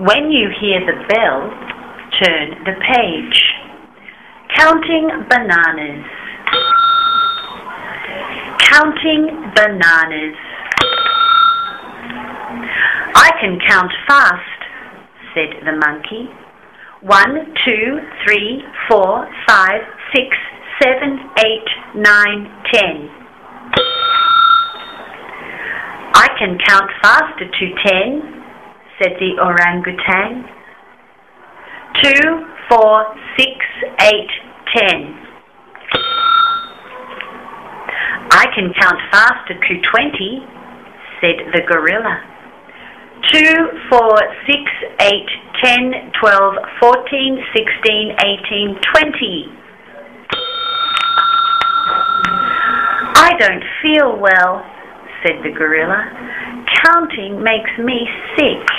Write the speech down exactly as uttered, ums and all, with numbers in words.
When you hear the bell, turn the page. Counting bananas. Counting bananas. I can count fast, said the monkey. One, two, three, four, five, six, seven, eight, nine, ten. I can count faster to ten, said the orangutan. Two, four, six, eight, ten. I can count faster to twenty, said the gorilla. Two, four, six, eight, ten, twelve, fourteen, sixteen, eighteen, twenty. I don't feel well, said the gorilla. Counting makes me sick.